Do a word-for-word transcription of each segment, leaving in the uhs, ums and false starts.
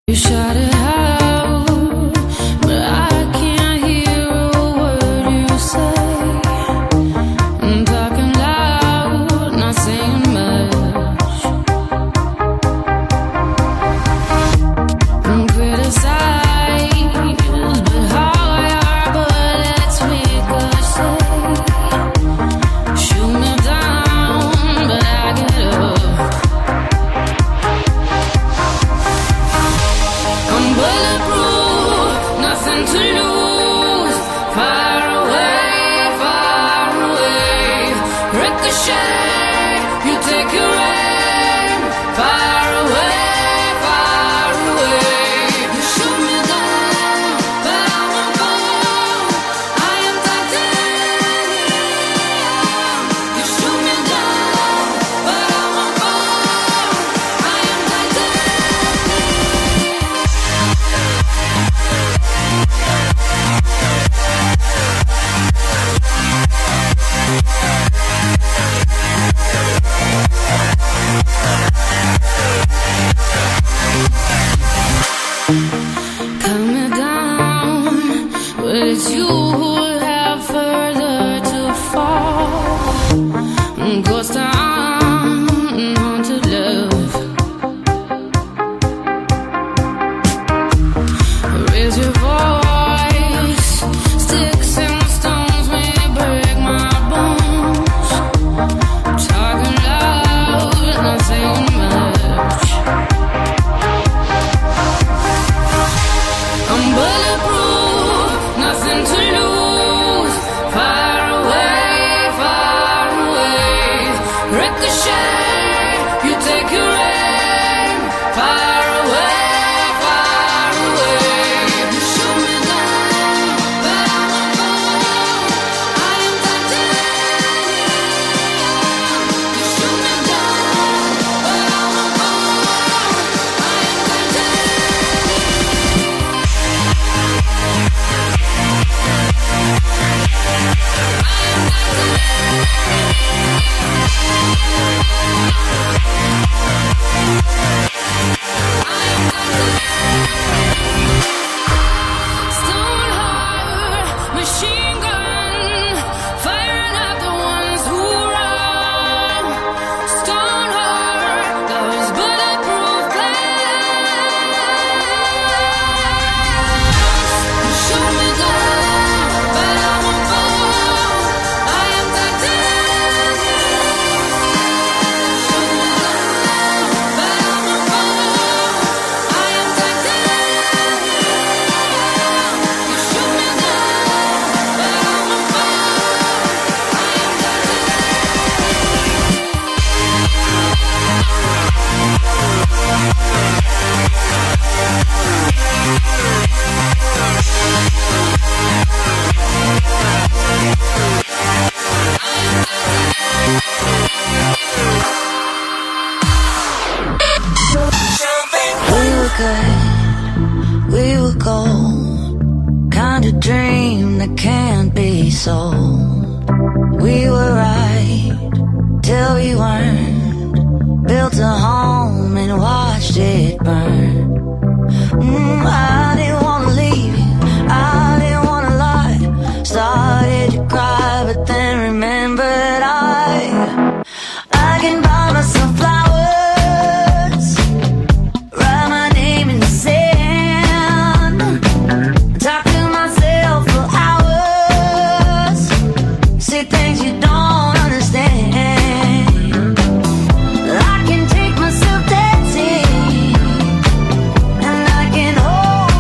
I can take myself dancing, and I can hold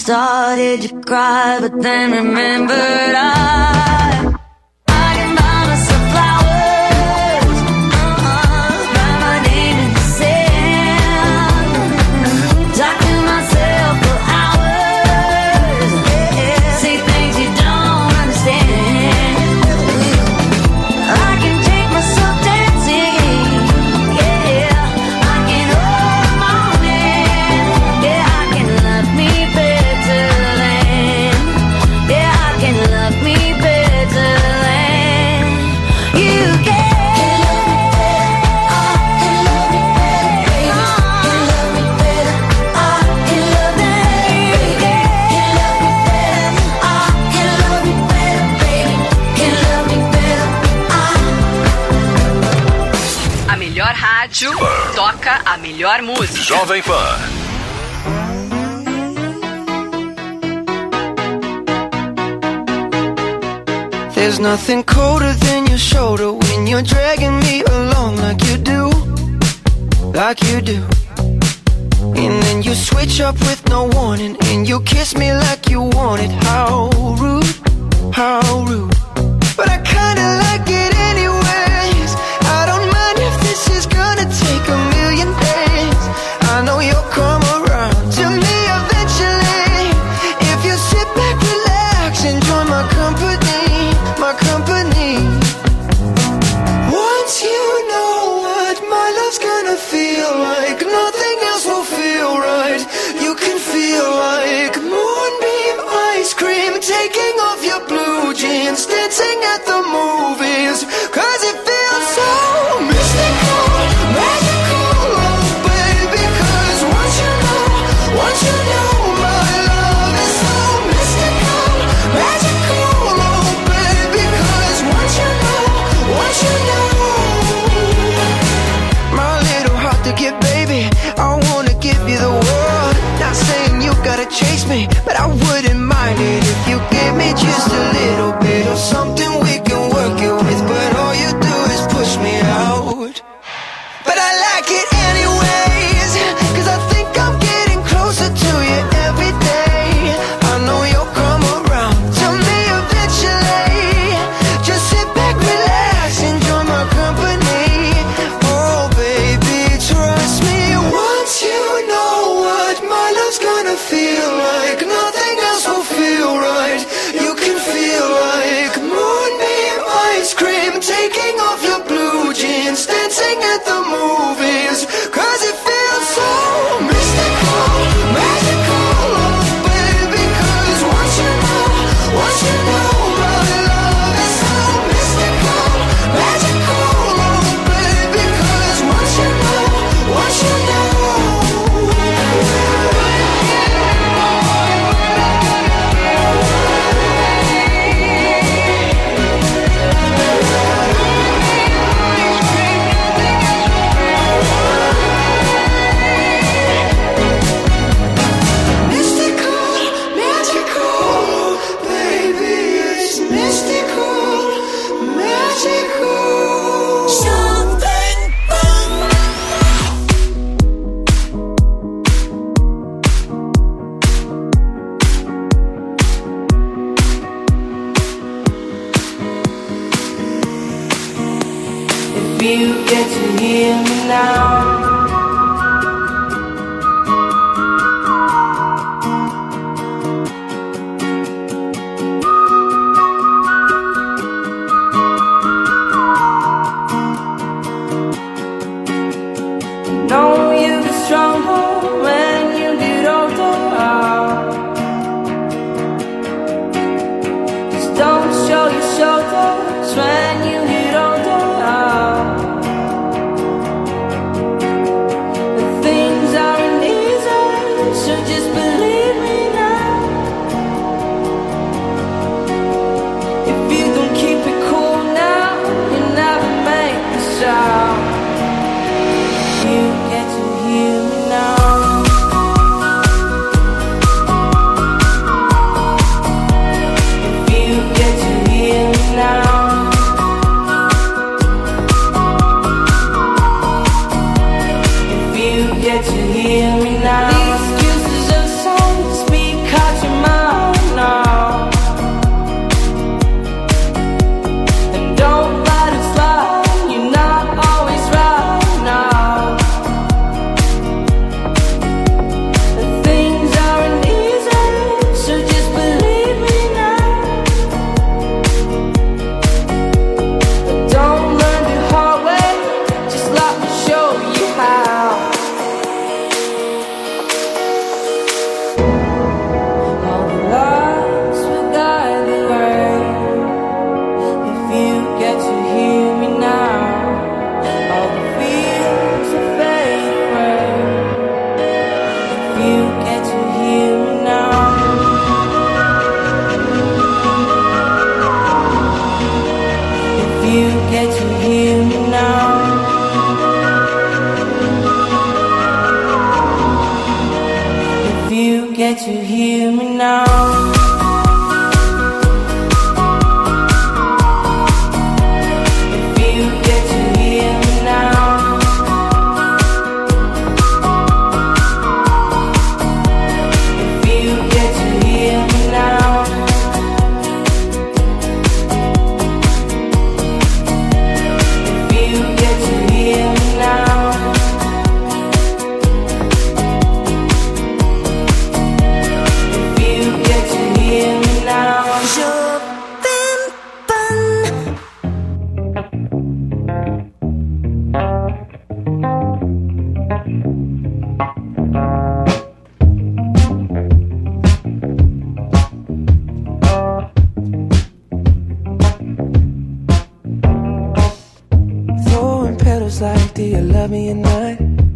Started to cry, but then remembered I toca a melhor música. Jovem Pan. There's nothing colder than your shoulder when you're dragging me along like you do, like you do. And then you switch up with no warning and you kiss me like you want it. How rude, how rude. But I kinda like it anyways. I don't mind if this is gonna take a million days. I know you'll come around to me eventually. If you sit back, relax, enjoy my company, my company. Once you know what my love's gonna feel like, nothing else will feel right. You can feel like moonbeam ice cream, taking off your blue jeans, dancing at the movies. Cause it feels so mystical, magical, oh baby. Cause once you know, once you know my love is so mystical, magical, oh baby. Cause once you know, once you know. My little heart to get, baby, I wanna give you the world. Not saying you gotta chase me, but I wouldn't mind it if you give me just a little bit of something we can work it with. But all you do is push me out. But I like it anyways, cause I think I'm getting closer to you every day. I know you'll come around to me eventually. Just sit back, relax, enjoy my company. Oh baby, trust me. Once you know what my love's gonna feel like, nothing else will feel right. You can feel like moonbeam ice cream, taking off your blue jeans, dancing at the movies. Cause it feels so mystical, magical, oh baby. Cause once you know, once you know my love is so mystical, magical, oh baby. Cause once you know, once you know. You get to hear me now. Know you get stronger when you get older. Just don't show your shoulders when you get older. hear me now? Like, do you love me or not?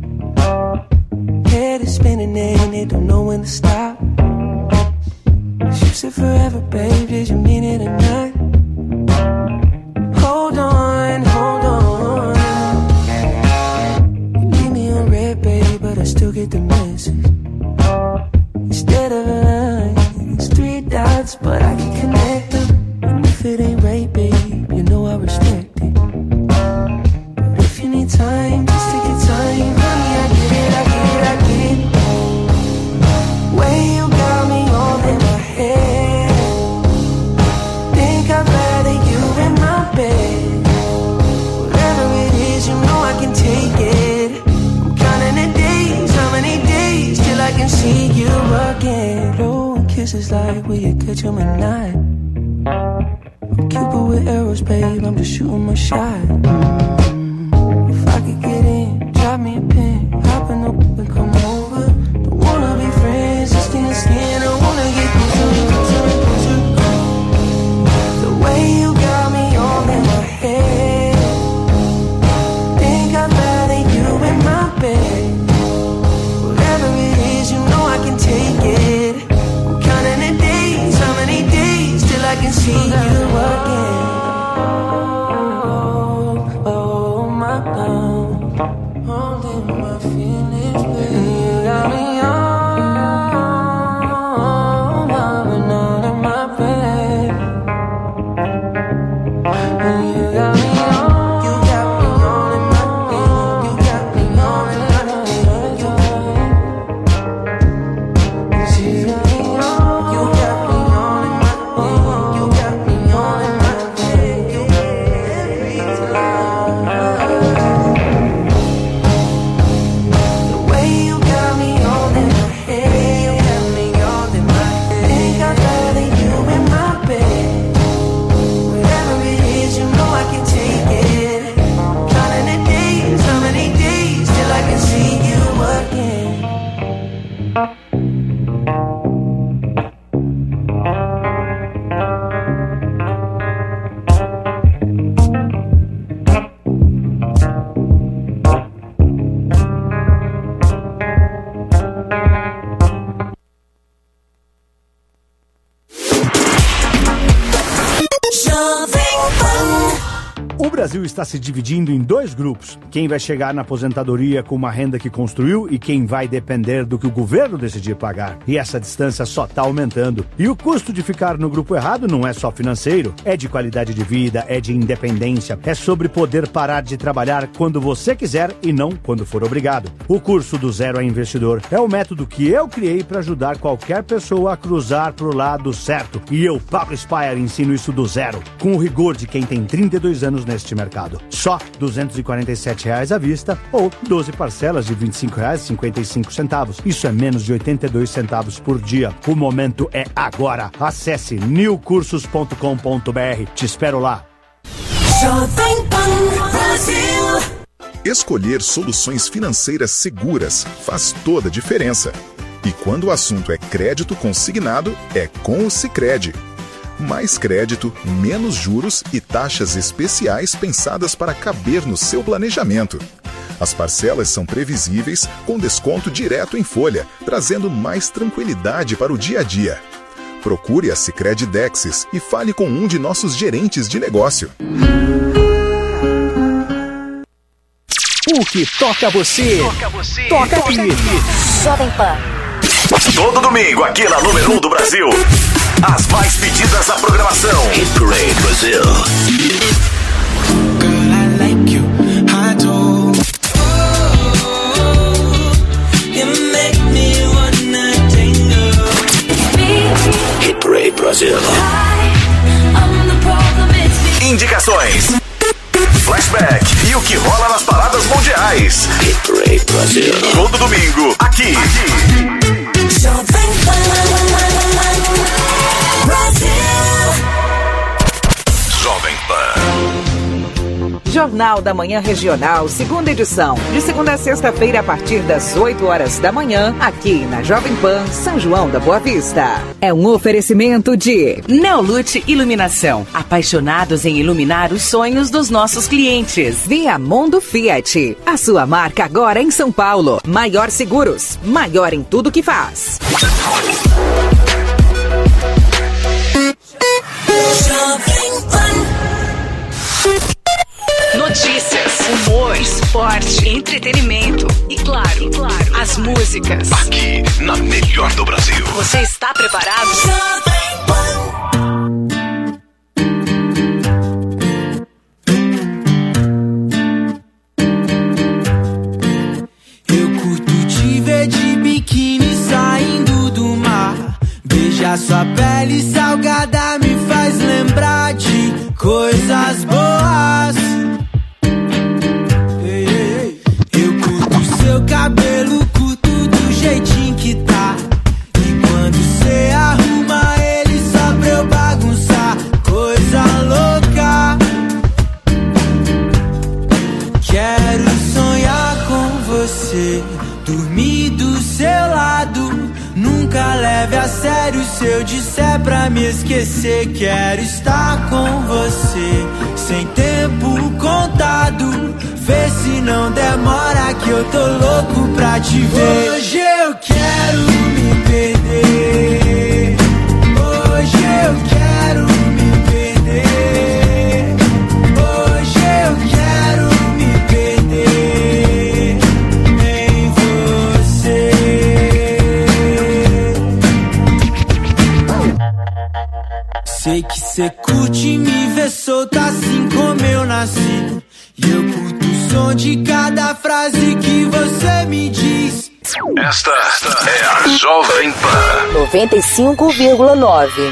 Head is spinning and it don't know when to stop. You said forever, babe, did you mean it or not? Hold on, hold on. You leave me on red, babe, but I still get the message. Instead of a line, it's three dots, but I can connect them. And if it ain't right, babe, you know I respect it. Time, just take your time, honey, I get it, I get it, I get it. Way you got me all in my head. Think I'd rather you in my bed. Whatever it is, you know I can take it. I'm counting the days, how many days till I can see you again. Blowing kisses like, will you catch them at night? I'm Cupid with arrows, babe, I'm just shooting my shot. Mm-hmm. I could get in, drop me a pin, hop in the whip and come over. Don't wanna be friends, just skin to skin, I wanna get closer, closer, closer. The way you got me all in my head. Think I'd rather you in my bed. Whatever it is, you know I can take it. I'm counting the days, how many days till I can see you again. Holding my feelings, baby. You got me on, loving all in my bed. And you got me on, you got me on in my bed. You got me on in my bed. You got me on, you got me on in my bed. You got me on in my bed. You got me every time. O Brasil está se dividindo em dois grupos. Quem vai chegar na aposentadoria com uma renda que construiu e quem vai depender do que o governo decidir pagar. E essa distância só está aumentando. E o custo de ficar no grupo errado não é só financeiro, é de qualidade de vida, é de independência, é sobre poder parar de trabalhar quando você quiser e não quando for obrigado. O curso do Zero a Investidor é o método que eu criei para ajudar qualquer pessoa a cruzar pro lado certo. E eu, Pablo Spire, ensino isso do zero, com o rigor de quem tem trinta e dois anos neste mercado. Só duzentos e quarenta e sete reais à vista ou doze parcelas de vinte e cinco reais e cinquenta e cinco centavos. Isso é menos de oitenta e dois centavos por dia. O momento é agora. Acesse new cursos ponto com ponto b r. Te espero lá. Escolher soluções financeiras seguras faz toda a diferença. E quando o assunto é crédito consignado, é com o Sicredi. Mais crédito, menos juros e taxas especiais pensadas para caber no seu planejamento. As parcelas são previsíveis, com desconto direto em folha, trazendo mais tranquilidade para o dia a dia. Procure a Sicredi Dexis e fale com um de nossos gerentes de negócio. O que toca você, toca, você, toca aqui. Jovem Pan. Todo domingo, aqui na número um do Brasil. As mais pedidas da programação. Hit Parade Brasil. Girl, I like you, I do. Oh, you make me wanna tingle. Hit Parade Brasil. Indicações, flashback e o que rola nas paradas mundiais. Hit Parade Brasil. Todo domingo, aqui. aqui. Jovem Pan. Jornal da Manhã Regional, segunda edição. De segunda a sexta-feira, a partir das oito horas da manhã, aqui na Jovem Pan, São João da Boa Vista. É um oferecimento de Neolute Iluminação. Apaixonados em iluminar os sonhos dos nossos clientes. Viamundo Fiat. A sua marca agora em São Paulo. Maior Seguros. Maior em tudo que faz. Jovem Pan. Notícias, humor, esporte, entretenimento e claro, e claro, as músicas. Aqui na melhor do Brasil. Você está preparado? Eu curto te ver de biquíni saindo do mar. Beijar sua pele salgada me faz lembrar de coisas boas. Seu cabelo curto do jeitinho que tá. E quando cê arruma ele só pra eu bagunçar. Coisa louca. Quero sonhar com você, dormir do seu lado. Nunca leve a sério se eu disser pra me esquecer. Quero estar com você, sem tempo contado. Vê se não demora que eu tô louco pra te ver. Hoje eu quero me perder. Hoje eu quero me perder. Hoje eu quero me perder em você. Sei que cê curte me ver solta assim como eu nasci. E eu curto o som de cada frase que você me diz. Esta, esta é a Jovem Pan noventa e cinco vírgula nove.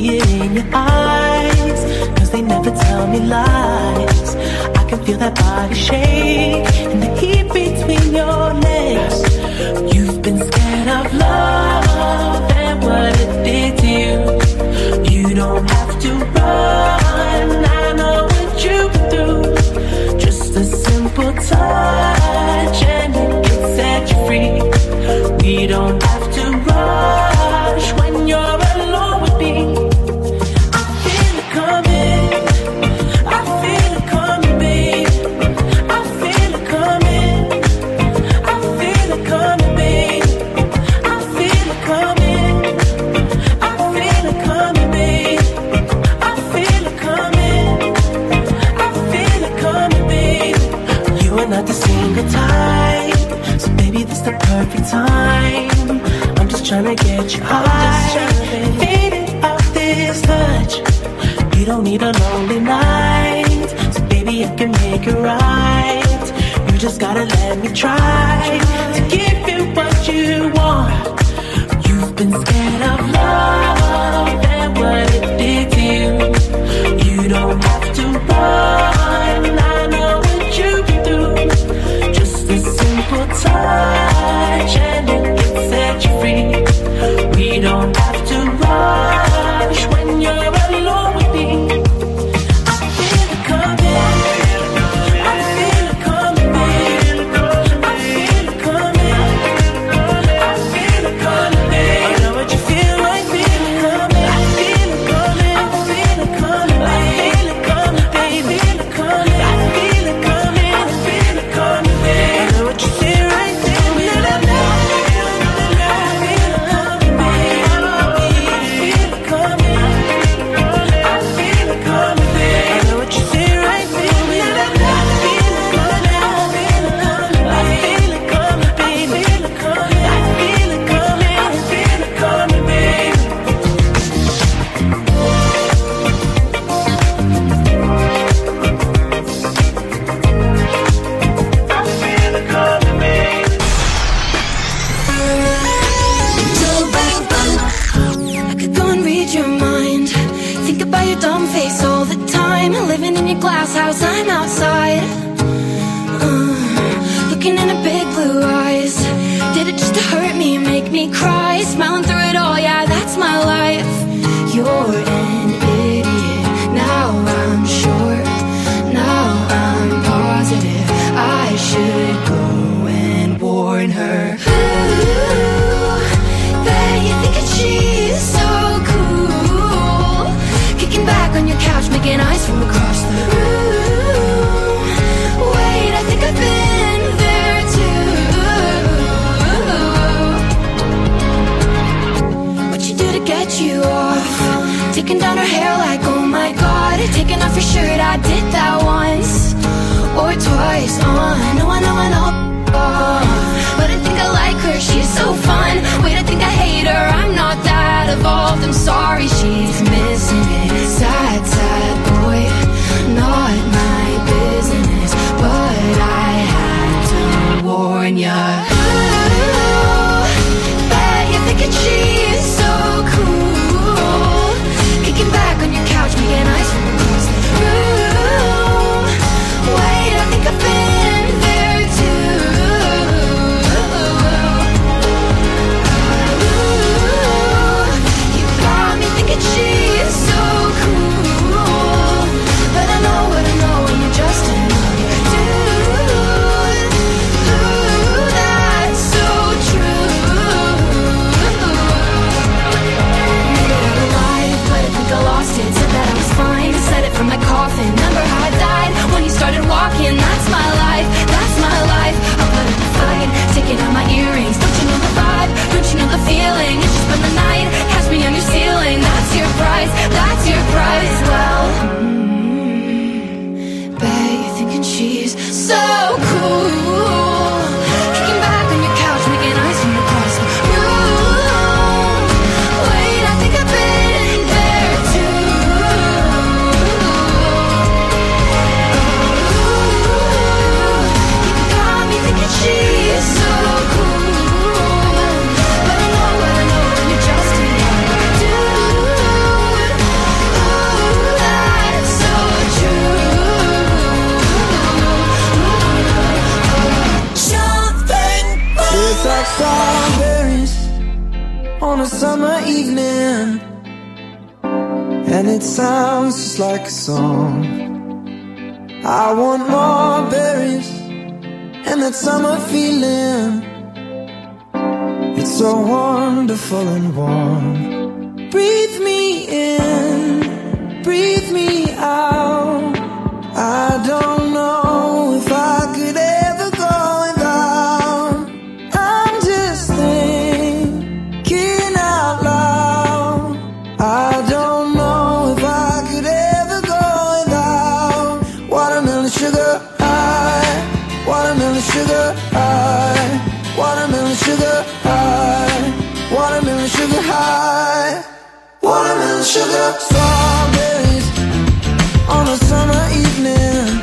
see it in your eyes, cause they never tell me lies. I can feel that body shake and the heat between your legs. You've been scared of love and what it did to you. You don't have to run, I know what you've been through. Just a simple touch and it can set you free. We don't have to rush when you're alone with me. I feel it coming, I feel it coming, babe. I feel it coming, I feel it coming, babe. I feel it coming, I feel it coming, babe. I feel it coming, I feel it coming, babe. You are not the single type, so baby this the perfect time. I'm just tryna get you high, faded off this touch. You don't need a lonely night, so baby I can make it right. You just gotta let me try to give you what you want. You've been scared of love and what it did to you. You don't have to run, I know what you've been through. Just a simple touch and it can set you free. We don't have to rush when you're alone with me. I feel it coming, I feel it coming, babe. I feel it coming, I feel it coming, babe. I know what you feel, I feel it coming, I feel it coming, I feel it coming, I feel it coming, baby. I feel it coming, I feel it coming, I feel it coming, babe. I know what you feel right there. Glass house, I'm outside, uh, looking in her big blue eyes. Did it just to hurt me, make me cry? Smiling through it all, yeah, that's my life. You're an idiot, now I'm sure. Now I'm positive I should go and warn her. Ooh, bet you think that she's so cool, kicking back on your couch, making eyes from across the room. Wait, I think I've been there too. What you do to get you off? Taking down her hair like, oh my god. Taking off your shirt, I did that once or twice. Oh, I know, I know, I know. Oh, but I think I like her, she's so fun. Wait, I think I hate her, I'm not that evolved. I'm sorry, she's missing it. Sad, sad boy, not my business, but I had to warn ya. Ooh, bet you're thinking she's so cool, kicking back on your couch, making eyes from across the room. Wait, I think I've been there too. on a summer evening, and it sounds just like a song. I want more berries and that summer feeling. It's so wonderful and warm. Breathe me in, breathe me out. I don't know if I could ever go without. I'm just thinking out loud. I don't know if I could ever go without. Watermelon sugar high, watermelon sugar high, watermelon sugar high, watermelon sugar high, watermelon sugar. Strawberries on a summer evening.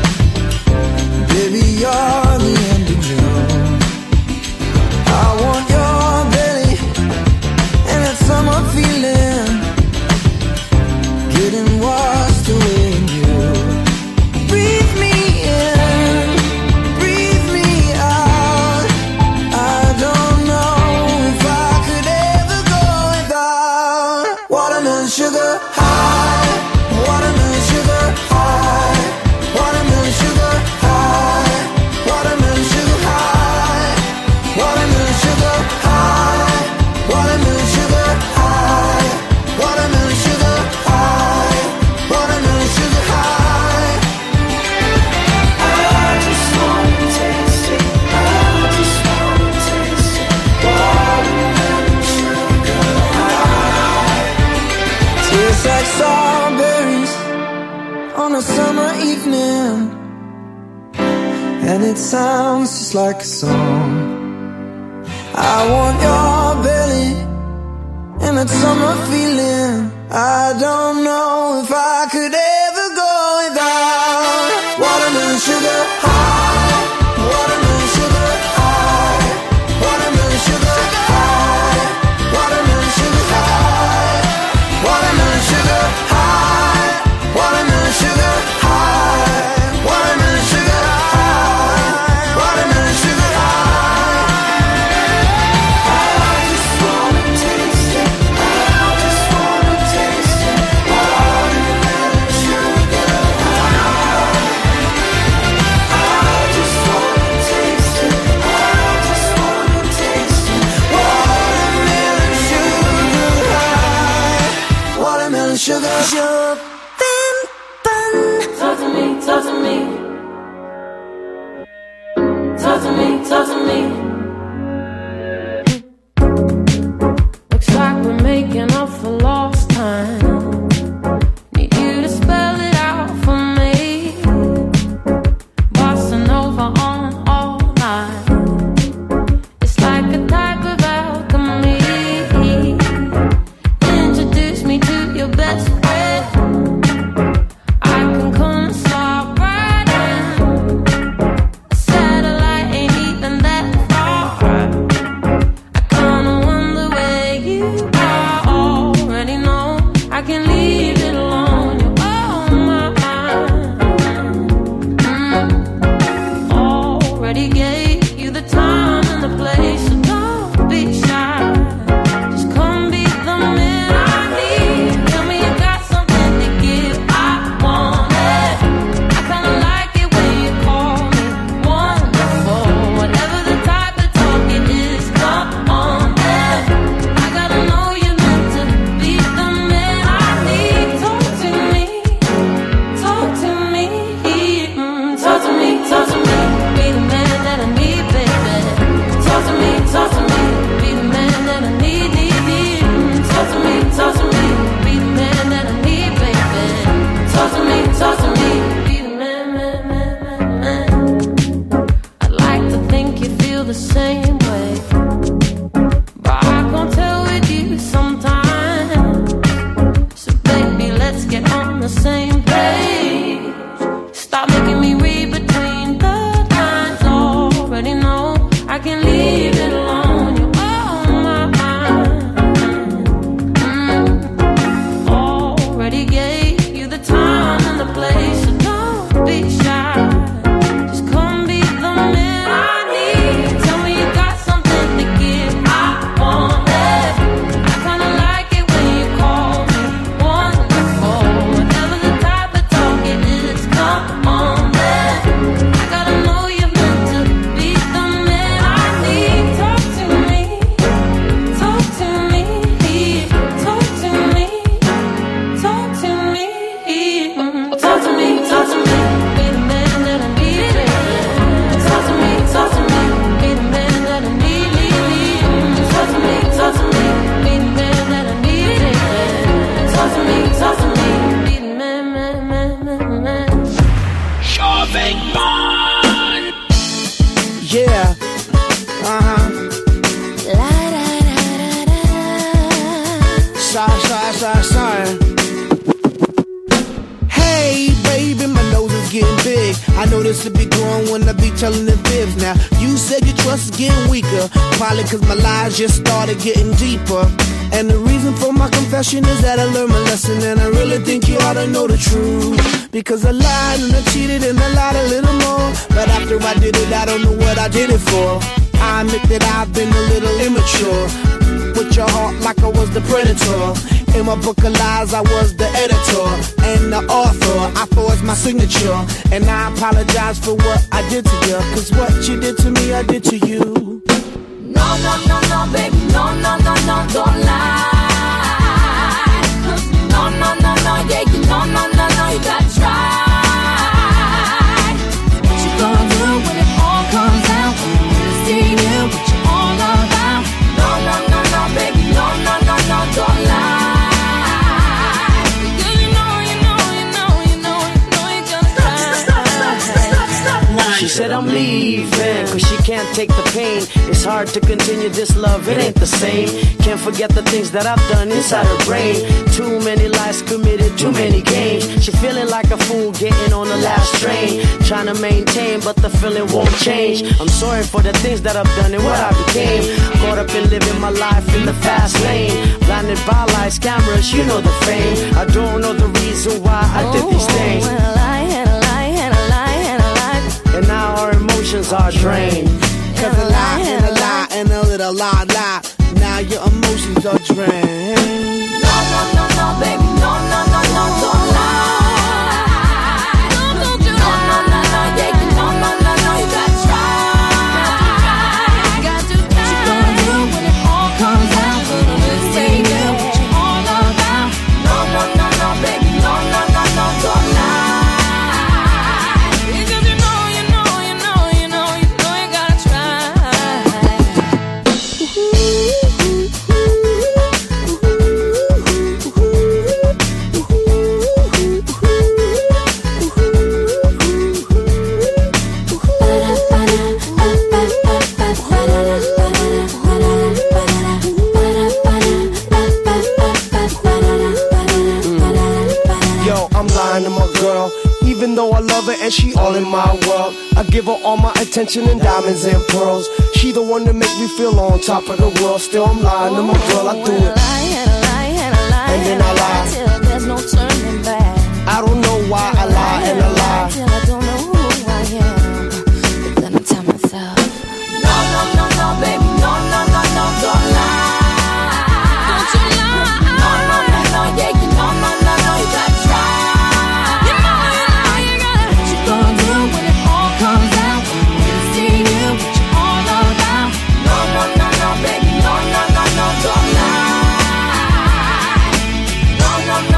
Baby, you're the end of June. I want your belly and that summer feeling, getting washed away in you. Breathe me in, breathe me out. I don't know if I could ever go without. Watermelon sugar high, watermelon sugar high, watermelon sugar high, watermelon sugar high, watermelon sugar high, watermelon sugar high, watermelon sugar high, watermelon sugar high. I just wanna taste it, I just wanna taste it, watermelon sugar high. Tastes like strawberries on a summer evening, and it sounds just like a song. I want your belly and that summer feeling. I don't know if I could ever go without. Watermelon sugar high, watermelon sugar high, watermelon sugar high, watermelon sugar high, watermelon sugar high, watermelon sugar high, watermelon sugar high, watermelon sugar high. I just wanna taste it, I just wanna taste it, watermelon sugar high. I just wanna taste it, I just wanna taste it, watermelon sugar high, watermelon sugar high. Talk to me, talk to me. Talk to me, talk to me. Looks like we're making up for lost time. Need you to spell it out for me. Bossa Nova on all night. It's like a type of alchemy. Introduce me to your best friend. I can come start riding. A satellite ain't even that far. sorry, sorry. Hey, baby, my nose is getting big. I know this will be growing when I be telling the fibs. Now, you said your trust is getting weaker. Probably cause my lies just started getting deeper. And the reason for my confession is that I learned my lesson. And I really think you ought to know the truth. Because I lied and I cheated and I lied a little more. But after I did it, I don't know what I did it for. I admit that I've been a little immature. With your heart like I was the predator. In my book of lies, I was the editor and the author. I forged my signature, and I apologize for what I did to you. Cause what you did to me, I did to you. No, no, no, no, baby, no, no, no, no, don't lie. No, no, no, no, yeah, you no, no, no, no, you gotta try. What you gonna do when it all comes out? When you see you, what you all about? No, no, no, no, baby, no, no, no, no, don't lie. She said I'm leaving, cause she can't take the pain. It's hard to continue this love, it ain't the same. Can't forget the things that I've done inside her brain. Too many lies committed, too many games. She feeling like a fool getting on the last train. Trying to maintain, but the feeling won't change. I'm sorry for the things that I've done and what I became. Caught up in living my life in the fast lane. Blinded by lights, cameras, you know the fame. I don't know the reason why I did these things. And now our emotions are drained. Cause a lie and a lie and a little lie, lie. Now your emotions are drained. No, no, no, no, baby, no, no, no, no, don't lie. No, no, no, no, no, yeah, you no, no, no, no, you gotta try. What you gonna do when it all comes out? When you say you, what you all about? No, no, no, no, baby, no, no, no, no, don't lie. Even though I love her and she all in my world, I give her all my attention and diamonds and pearls. She the one that make me feel on top of the world. Still I'm lying to my girl, I do it. And then I lie till there's no turning back. I don't know why I lie and I lie till I don't know who I am. But then I tell myself, no, no, no, no, baby, no, no, no, no, don't lie. Don't you lie. No, no, no, no, yeah, you no, no, no, no, you gotta try. You know, you know, you gotta. What you gonna do when it all comes out? When you see you, what you all about? No, no, no, no, baby, no, no, no, no, don't lie. No, no, no.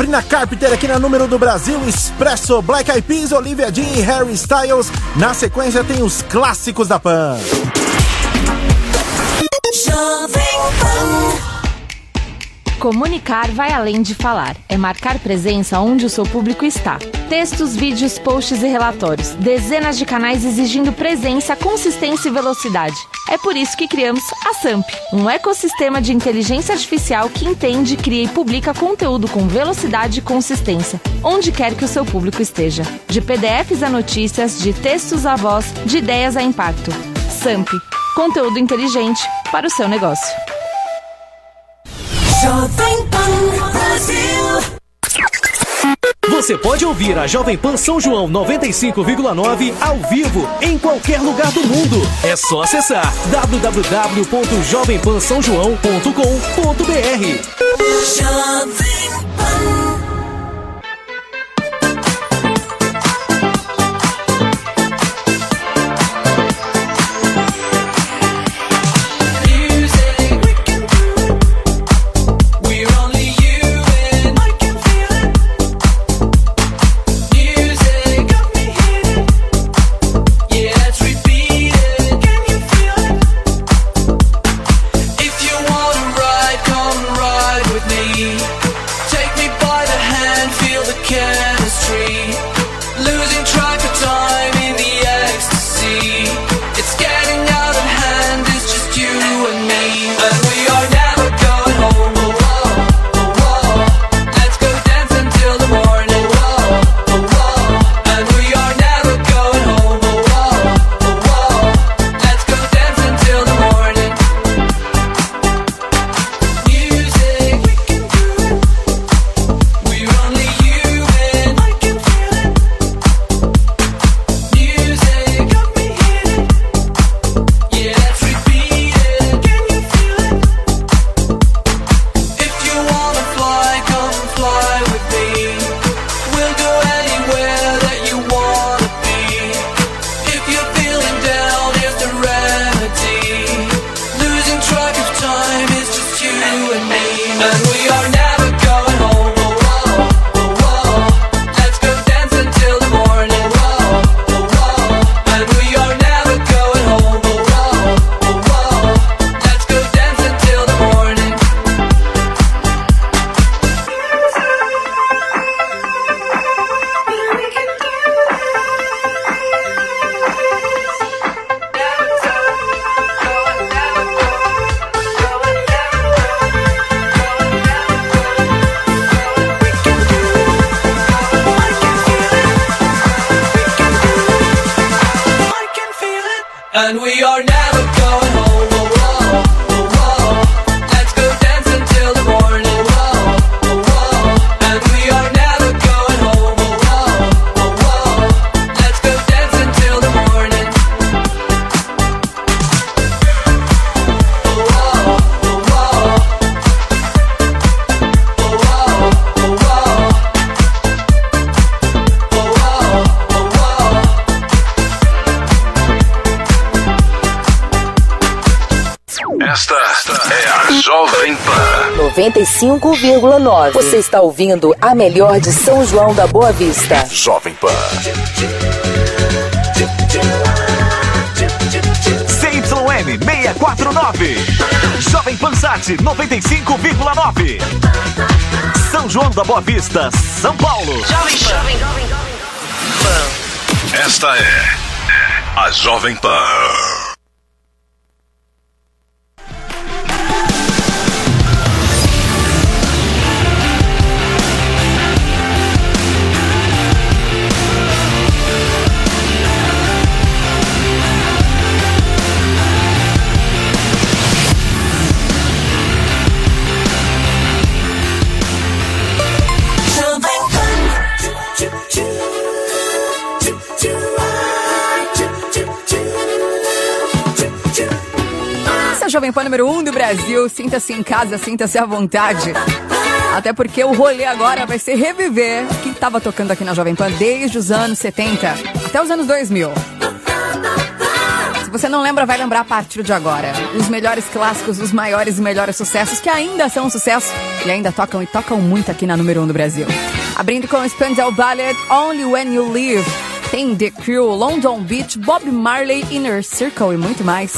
Sabrina Carpenter aqui na número do Brasil, Expresso, Black Eyed Peas, Olivia Dean e Harry Styles. Na sequência tem os clássicos da Pan. Comunicar vai além de falar. É marcar presença onde o seu público está. Textos, vídeos, posts e relatórios. Dezenas de canais exigindo presença, consistência e velocidade. É por isso que criamos a Samp, um ecossistema de inteligência artificial que entende, cria e publica conteúdo com velocidade e consistência, onde quer que o seu público esteja. De P D Fs a notícias, de textos a voz, de ideias a impacto. Samp, conteúdo inteligente para o seu negócio. Jovem Pan Brasil. Você pode ouvir a Jovem Pan São João noventa e cinco vírgula nove ao vivo em qualquer lugar do mundo. É só acessar w w w ponto jovem pan são joão ponto com ponto b r. Jovem Pan. noventa e cinco vírgula nove. Você está ouvindo a melhor de São João da Boa Vista. Jovem Pan. C Y N seiscentos e quarenta e nove. Jovem Pan Sat noventa e cinco vírgula nove. São João da Boa Vista, São Paulo. Jovem Pan. Esta é a Jovem Pan. Jovem Pan número um do Brasil, sinta-se em casa, sinta-se à vontade. Até porque o rolê agora vai ser reviver o que estava tocando aqui na Jovem Pan desde os anos setenta até os anos dois mil. Se Se você não lembra, vai lembrar a partir de agora. Os melhores clássicos, os maiores e melhores sucessos, que ainda são um sucesso e ainda tocam e tocam muito aqui na número um do Brasil. Abrindo com Spandau Ballet, Only When You Leave. Tem The Crew, London Beach, Bob Marley, Inner Circle e muito mais.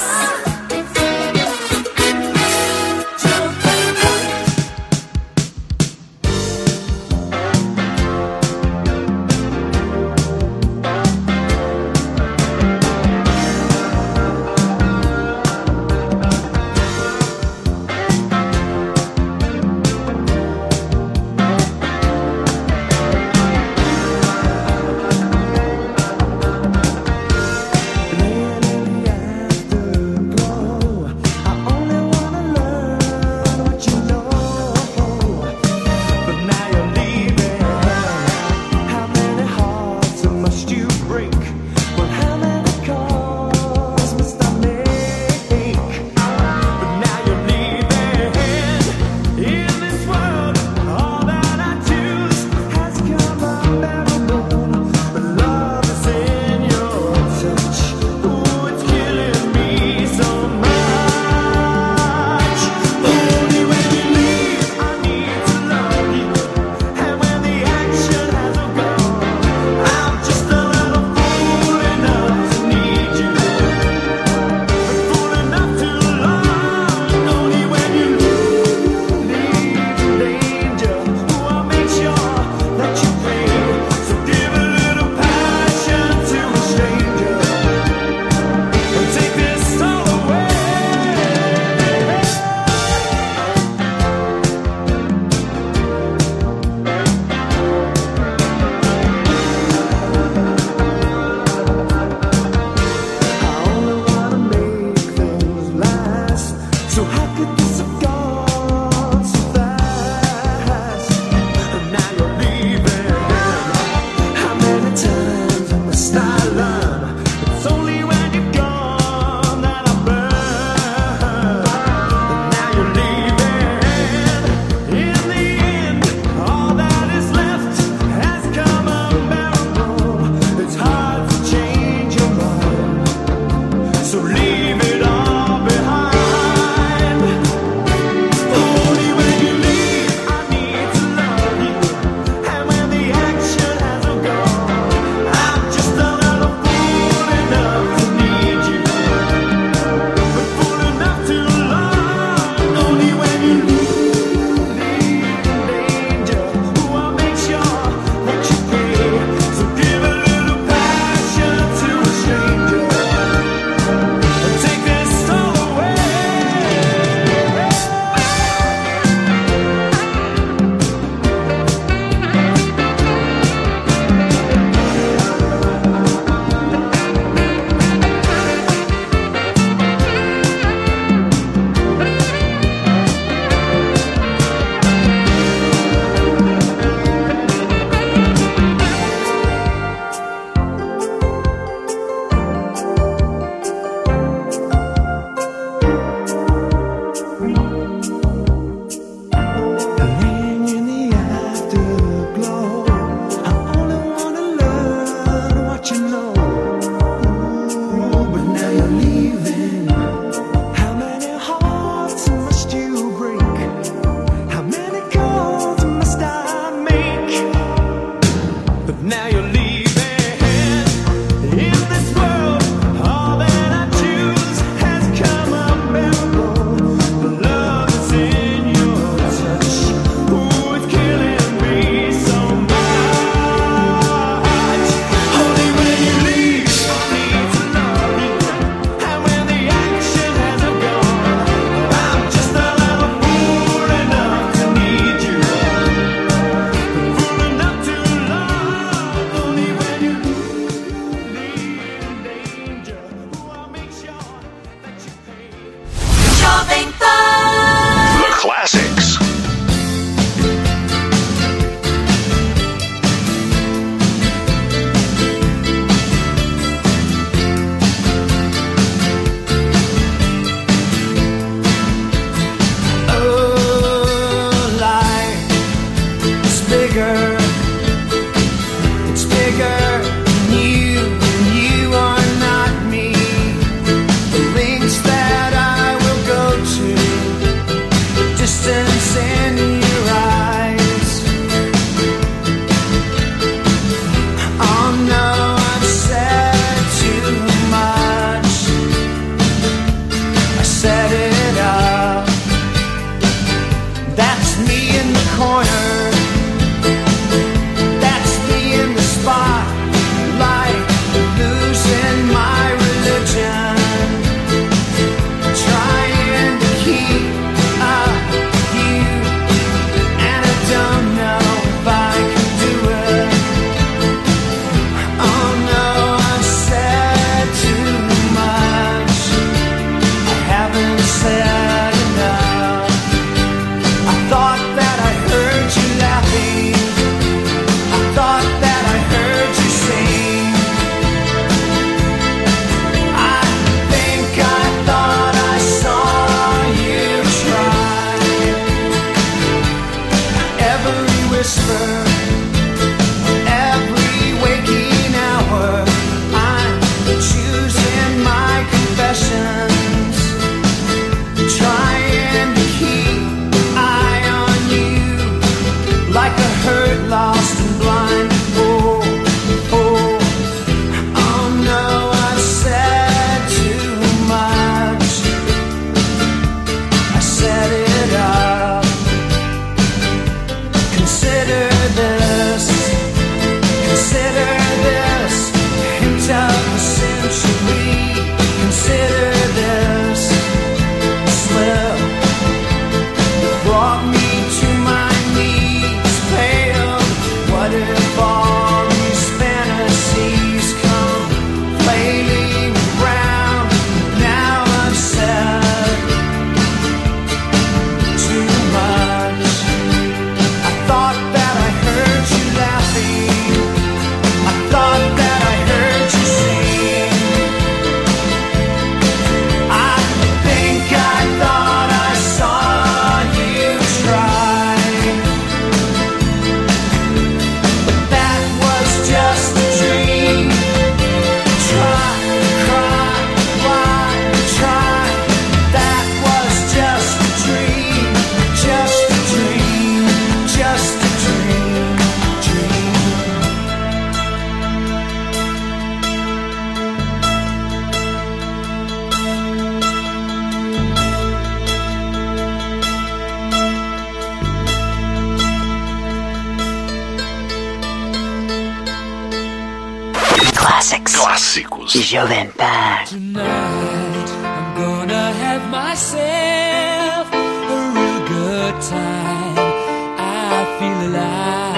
Clássicos. Jovem Pan. Tonight I'm gonna have myself a real good time. I feel alive.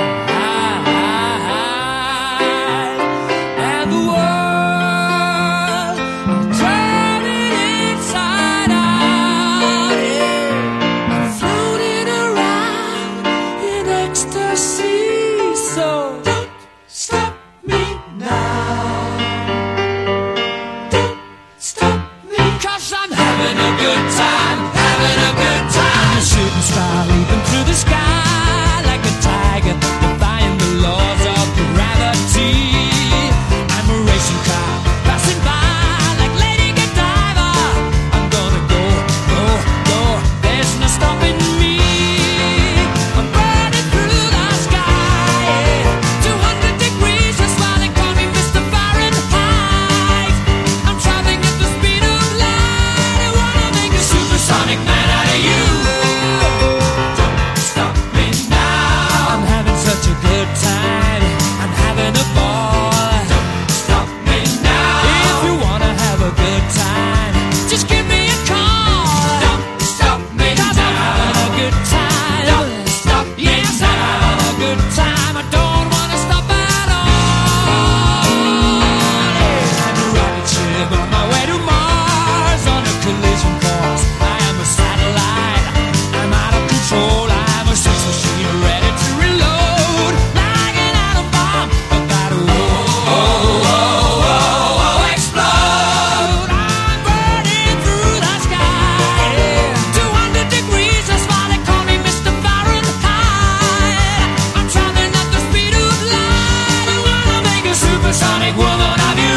And the world, I'm turning inside out. Yeah. I'm floating around in ecstasy. So don't stop me now. Don't stop me. 'Cause I'm having a good time, having a good time. A shooting star leaping through the sky like a tiger, defying the laws of gravity. I'm a racing car passing by like Lady Godiva. I'm gonna go, go, go. There's no stopping me. I'm burning through the sky, yeah. two hundred degrees, that's why they call me Mister Fahrenheit. I'm traveling at the speed of light. I wanna make a supersonic man out of you. Don't stop me now. I'm having such a good time. I'm having a ball. Don't stop me now. If you wanna have a good time, just give me a call. Don't stop me now. 'Cause I'm having a good time. Don't stop me now. Yes, I'm having a good time. I don't wanna stop at all. I'm a rocket ship on my way to Mars on a collision course. I am a satellite. I'm out of control. I'm a sex machine ready to reload. Like an atom bomb about to oh, oh, oh, oh, oh, explode. I'm burning through the sky. two hundred degrees, that's why they call me Mister Fahrenheit. I'm traveling at the speed of light. I wanna make a supersonic woman of you.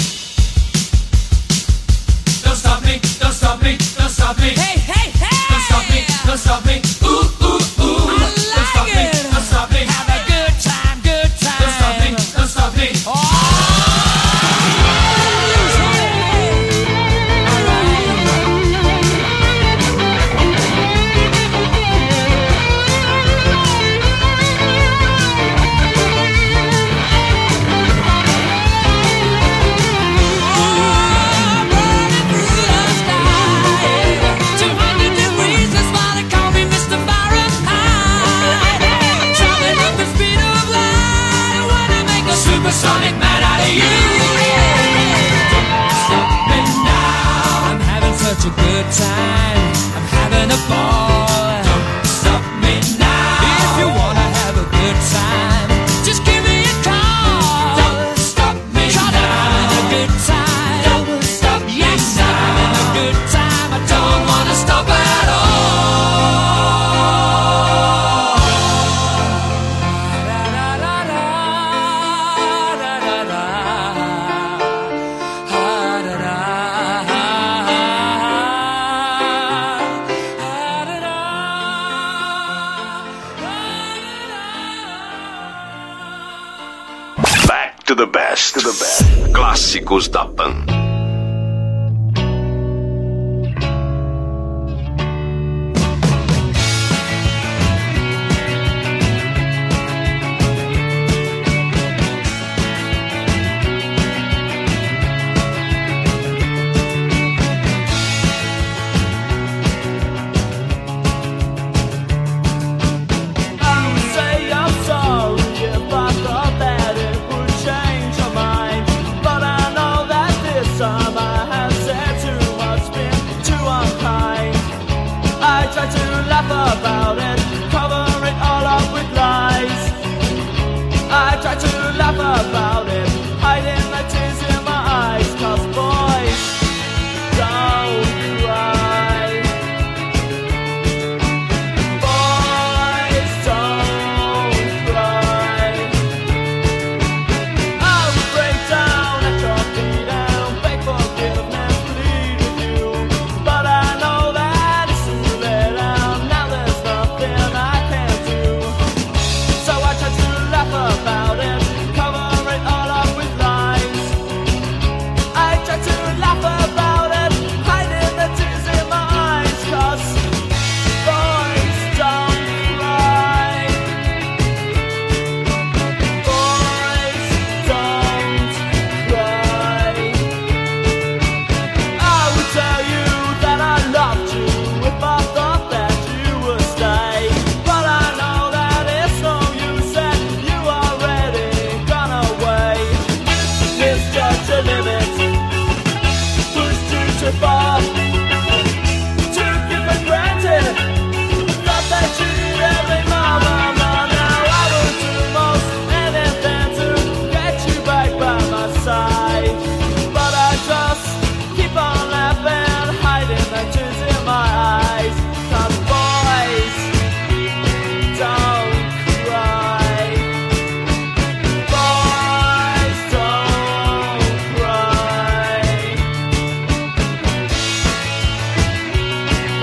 Don't stop me, don't stop me, don't stop me. Hey, hey, hey! Don't stop me, don't stop me. Ooh, ooh, ooh. I like don't stop it. me, don't stop me. Have a good time, good time. Don't stop me, don't stop me. two hundred degrees, that's why they call me Mister Fahrenheit. I'm traveling at the speed of light. I wanna make a supersonic man out of you. Don't stop me now. I'm having such a good time. I'm having a ball. Don't stop me now. If you wanna have a good time, just give me a call. Don't stop me now. 'Cause I'm having a good time. Don't stop me yes, now. I'm having a good time. I don't wanna stop at all. Back to the best. To the best. Clássicos da Pan.